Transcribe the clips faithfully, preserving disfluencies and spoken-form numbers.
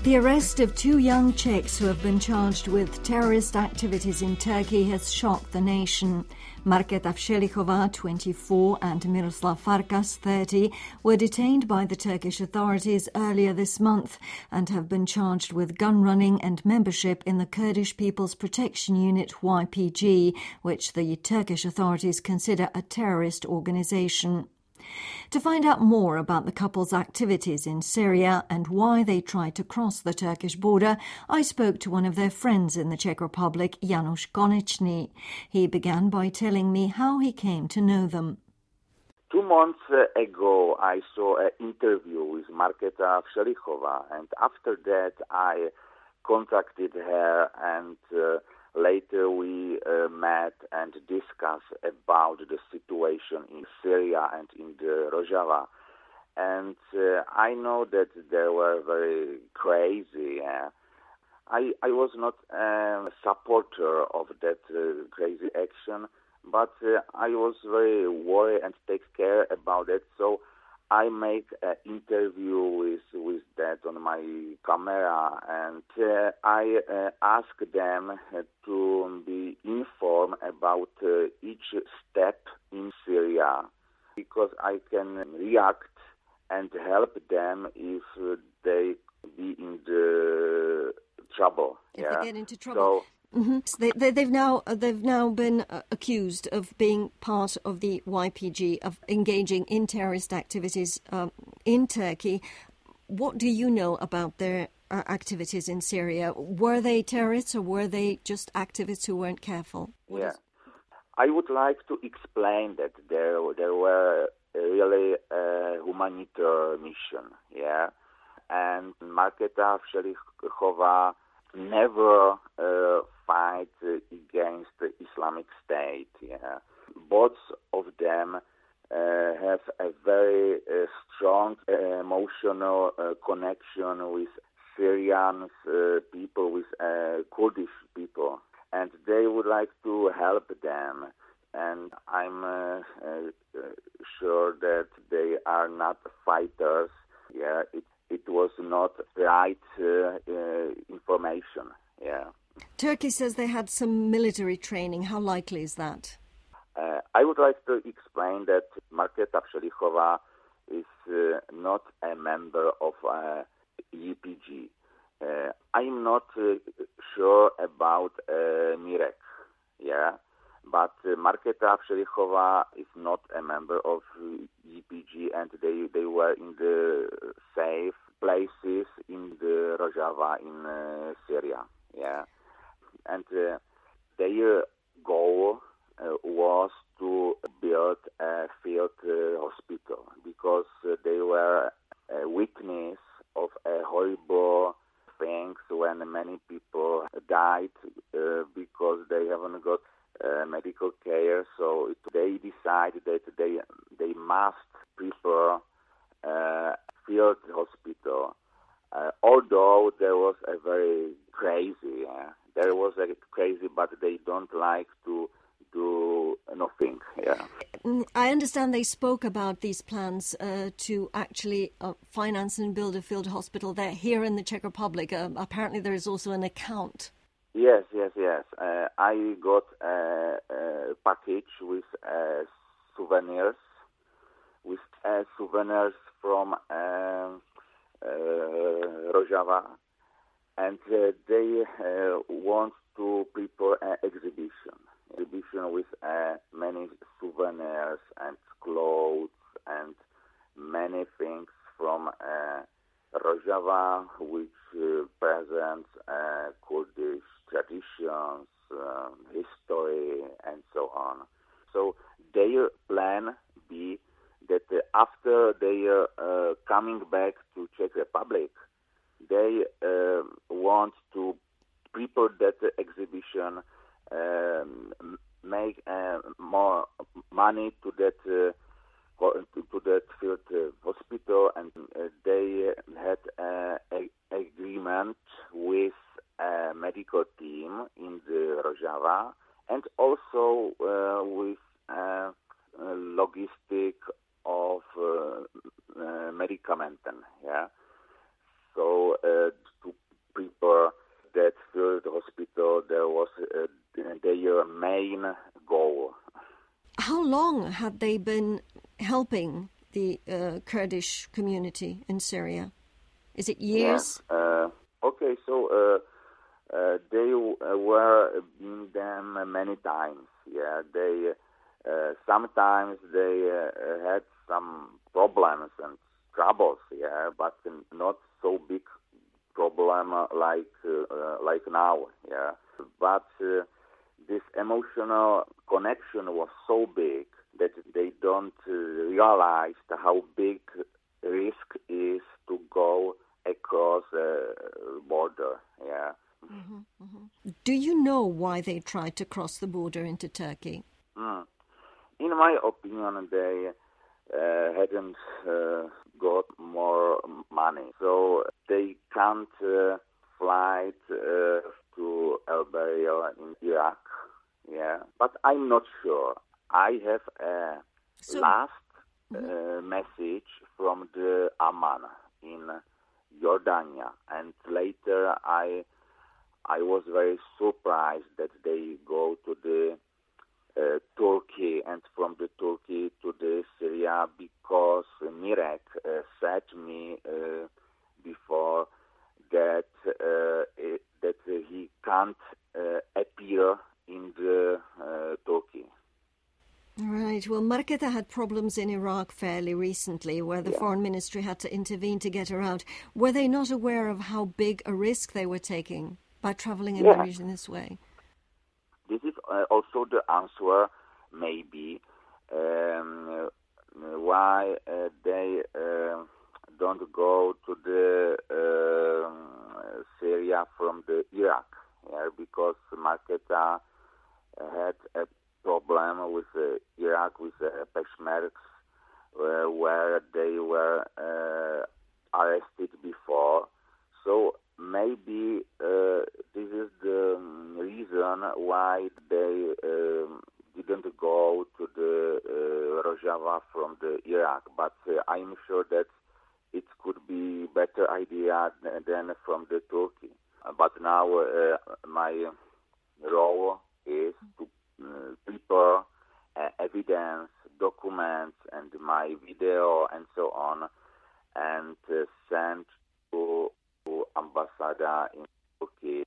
The arrest of two young Czechs who have been charged with terrorist activities in Turkey has shocked the nation. Markéta Všelichová, twenty-four, and Miroslav Farkas, thirty, were detained by the Turkish authorities earlier this month and have been charged with gun running and membership in the Kurdish People's Protection Unit Y P G, which the Turkish authorities consider a terrorist organisation. To find out more about the couple's activities in Syria and why they tried to cross the Turkish border, I spoke to one of their friends in the Czech Republic, Janusz Konečný. He began by telling me how he came to know them. Two months ago, I saw an interview with Markéta Všelichová, and after that, I contacted her, and uh, later we uh, met and discussed about the situation in Syria and in the Rojava. And uh, I know that they were very crazy. Uh, I, I was not a supporter of that uh, crazy action, but uh, I was very worried and take care about it. So I make an interview with with that on my camera, and uh, I uh, ask them uh, to be informed about uh, each step in Syria, because I can react and help them if uh, they be in the trouble. If yeah? they get into trouble. So, Mm-hmm. They, they, they've now uh, they've now been uh, accused of being part of the Y P G, of engaging in terrorist activities um, in Turkey. What do you know about their uh, activities in Syria? Were they terrorists or were they just activists who weren't careful? What yeah, is... I would like to explain that there there were really a humanitarian mission. Yeah, and Markéta Všelichová never uh, fight uh, against the Islamic State. Yeah. Both of them uh, have a very uh, strong uh, emotional uh, connection with Syrian uh, people, with uh, Kurdish people, and they would like to help them. And I'm uh, uh, sure that they are not fighters. Yeah, it it was not right uh, uh, information. Yeah. Turkey says they had some military training. How likely is that? Uh, I would like to explain that Markéta Všelichová is uh, not a member of uh, Y P G. Uh, I'm not uh, sure about uh, Mirek, yeah, but uh, Markéta Všelichová is not a member of Y P G, and they, they were in the safe places in the Rojava in uh, Syria, yeah. And uh, their goal uh, was to build a field uh, hospital, because uh, they were a witness of a horrible things when many people died uh, because they haven't got uh, medical care. So it, they decided that they they must prepare a field hospital. Uh, although there was a very crazy, uh, there was a crazy, but they don't like to do nothing. Yeah. I understand they spoke about these plans uh, to actually uh, finance and build a field hospital there, here in the Czech Republic. Uh, apparently there is also an account. Yes, yes, yes. Uh, I got a, a package with uh, souvenirs, with uh, souvenirs from um, uh, Rojava, and uh, they uh, want to prepare an exhibition. Exhibition with uh, many souvenirs and clothes and many things from uh, Rojava, which uh, presents uh, Kurdish traditions, um, history, and so on. So their plan be that uh, after they are uh, coming back to Czech Republic, they uh, want to prepare that exhibition, um, make uh, more money to that uh, to, to that field uh, hospital, and uh, they had uh, a agreement with a medical team in the Rojava, and also uh, with uh, logistic of uh, uh, medicamenten. Yeah. So uh, to main goal. How long had they been helping the uh, Kurdish community in Syria? Is it years? Yes. Uh, okay, so uh, uh, they uh, were in them many times. Yeah, they uh, sometimes they uh, had some problems and troubles. Yeah, but not so big problem like uh, like now. Yeah, but uh, this emotional connection was so big that they don't uh, realize how big risk is to go across a border. Yeah. Mm-hmm, mm-hmm. Do you know why they tried to cross the border into Turkey? Mm. In my opinion, they uh, hadn't uh, got more money, so they can't uh, fly uh, to Al-Baria in Iraq. Yeah, but I'm not sure. I have a So, last mm-hmm. uh, message from the Amman in Jordania, and later I I was very surprised that they go to the uh, Turkey and from the Turkey to the Syria, because Mirek uh, said me uh, before that uh, it, that uh, he can't uh, appear in the uh, Turkey. Right. Well, Marketa had problems in Iraq fairly recently where the Yeah. foreign ministry had to intervene to get her out. Were they not aware of how big a risk they were taking by traveling in Yeah. the region this way? This is uh, also the answer, maybe, um, uh, why uh, they uh, don't go to the uh, Syria from the Iraq, yeah, because Marketa had a problem with uh, Iraq, with uh, Peshmergas, uh, where they were uh, arrested before. So maybe uh, this is the reason why they um, didn't go to the uh, Rojava from the Iraq. But uh, I'm sure that it could be better idea than from the Turkey. Uh, but now uh, my role is to uh, prepare uh, evidence, documents, and my video and so on, and uh, send to, to ambassador in Turkey.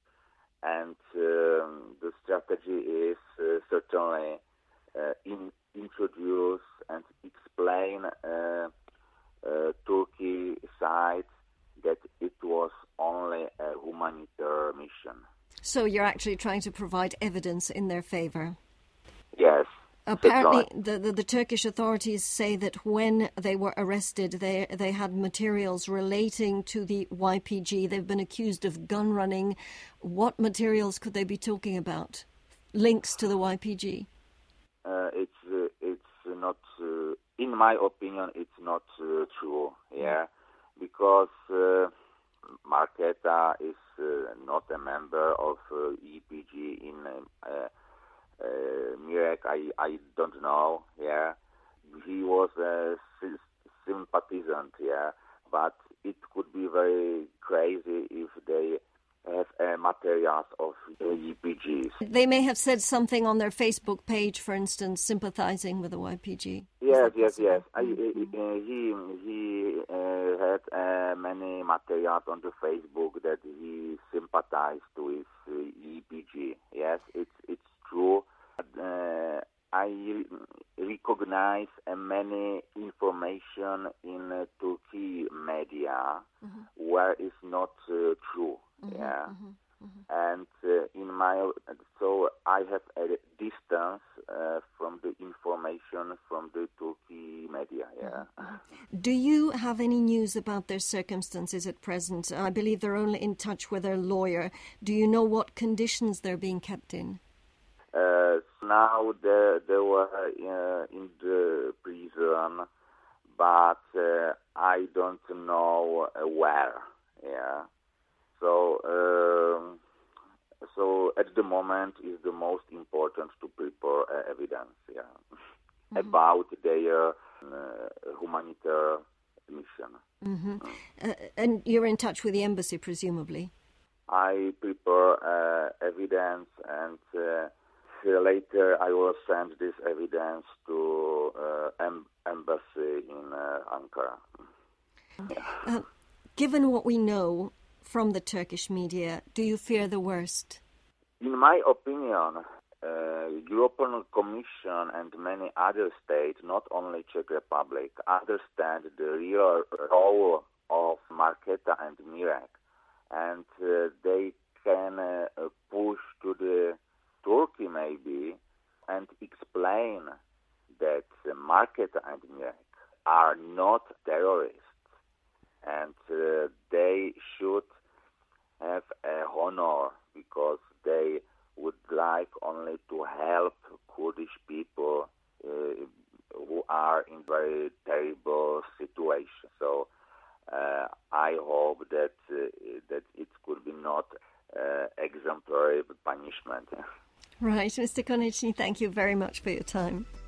And um, the strategy is uh, certainly uh, in, introduce and explain uh, uh, Turkey side that it was only a humanitarian mission. So you're actually trying to provide evidence in their favor? Yes. Apparently, the, the, the Turkish authorities say that when they were arrested, they they had materials relating to the Y P G. They've been accused of gun running. What materials could they be talking about? Links to the Y P G? Uh, it's uh, it's not, uh, in my opinion, it's not uh, true. Yeah, because uh, Marketa is uh, not a member of uh, Y P G in. Uh, Uh, Mirek, I, I don't know, yeah. He was a sympathizant, yeah. But it could be very crazy if they have uh, materials of uh, Y P Gs. They may have said something on their Facebook page, for instance, sympathizing with the Y P G. Yes, yes, yes. I, mm-hmm. uh, he he uh, had uh, many materials on the Facebook that he sympathized with uh, Y P G. Yes, it's it's true. Uh, I recognize uh, many information in uh, Turkey media mm-hmm. where it's not uh, true. Mm-hmm, yeah, mm-hmm, mm-hmm. And uh, in my so I have a distance uh, from the information from the Turkey media. Yeah. Mm-hmm. Do you have any news about their circumstances at present? I believe they're only in touch with their lawyer. Do you know what conditions they're being kept in? Uh, now they, they were uh, in the prison, but uh, I don't know uh, where. Yeah. So, um, so at the moment is the most important to prepare uh, evidence. Yeah, mm-hmm. about their uh, humanitarian mission. Mm-hmm. Uh, and you're in touch with the embassy, presumably. I prepare uh, evidence and. Uh, uh, later I will send this evidence to uh, em- embassy in uh, Ankara. Yeah. Uh, given what we know from the Turkish media, do you fear the worst? In my opinion, uh, European Commission and many other states, not only Czech Republic, understand the real role of Markéta and Mirek, and uh, they can uh, push to the Turkey maybe and explain that uh, Markéta and Mirek are not terrorists, and uh, they should have a honor because they would like only to help Kurdish people uh, who are in very terrible situation. So uh, I hope that uh, that it could be not uh, exemplary punishment. Right, Mister Konečný, thank you very much for your time.